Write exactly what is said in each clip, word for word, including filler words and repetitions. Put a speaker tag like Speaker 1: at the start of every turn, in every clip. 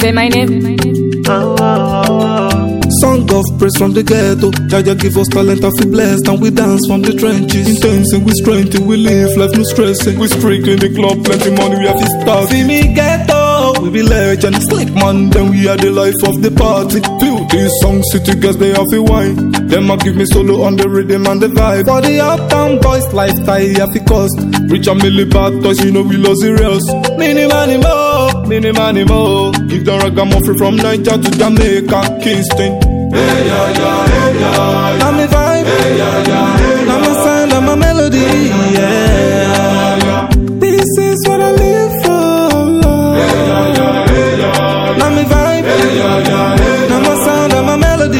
Speaker 1: Say my name.
Speaker 2: Song of praise from the ghetto. Jaja give us talent and we blessed, and we dance from the trenches. Intense and we strengthen, we live life no stressing. We streak in the club, plenty money we have to start. See me ghetto, we be legend. Slick man, then we are the life of the party. Feel these songs, city girls they have to wine. Them a give me solo on the rhythm and the vibe. For the uptown boys lifestyle, you have to cost. Rich and milli bad toys, you know we love the rails. Mini money mo, mini money mo. Give the ragamuffin from Niger to Jamaica, Kingston. Hey ya ya, hey ya ya. Now me vibe, hey ya ya, hey ya. Now my sound and my melody, yeah. This is what I live for. Hey ya ya, hey ya. Now me vibe, hey ya ya, hey ya. Now my sound and my melody,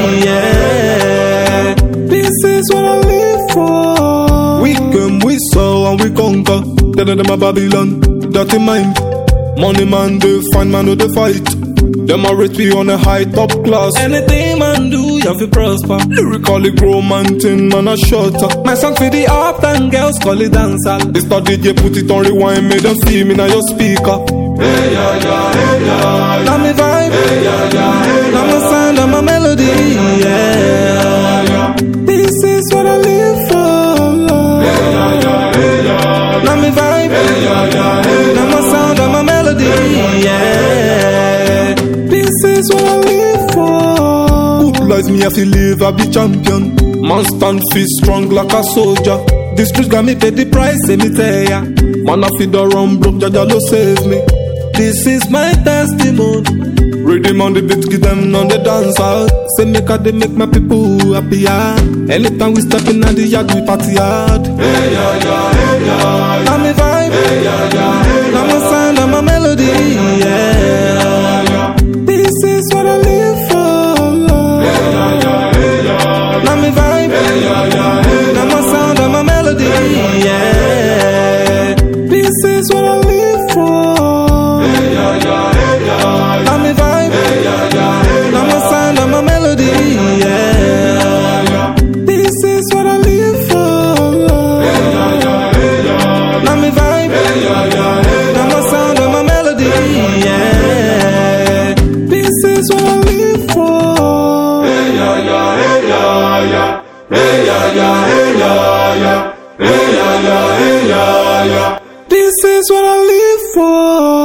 Speaker 2: yeah. This is what I live for. We came, we saw and we conquer. Dead of them a Babylon, dirty mind. Money man, they find man who they fight. Them a rate me on a high top class. Anything man do, you have to prosper. Lyrically grow man thing, man a shutter. My song for the uptown girls call it dancehall. They start D J put it on rewind, make them see me now your speaker. Hey ya ya, hey ya. Now me vibe, hey ya ya, hey ya. Now my sound and my melody, yeah. This is what I live for. Hey ya ya, hey ya. Now me vibe, hey ya ya, hey ya. Now my sound and my melody, yeah. This is what I live for. Good life me have to live, I be champion. Man stand fist strong like a soldier. This streets got me pay the price, say me tell ya. Man I feed the rum broke, Jaja no save me. This is my testimony. Rhythm on the beat, give them on the dance hall. Say make a they make my people happy, yeah. Anytime we step in the yard, we party hard. Hey ya ya, hey ya. Now me vibe, hey ya ya, hey ya. Now my sound and my melody, yeah. This is what I live for. Hey ya ya, hey ya. Now me vibe, hey ya ya, hey ya. Now my sound and my melody, yeah. This is what I live for. Hey ya ya, hey ya. Now me vibe, hey ya ya, hey ya. Now my sound and my melody, yeah. This is what I live for. Hey ya ya, hey ya. Now me vibe, hey ya ya, hey ya. Now my sound and my melody, yeah. This is what I live for. Hey ya ya, hey ya ya. Hey ya ya, hey ya ya. Hey ya ya, hey ya ya. This is what I live for.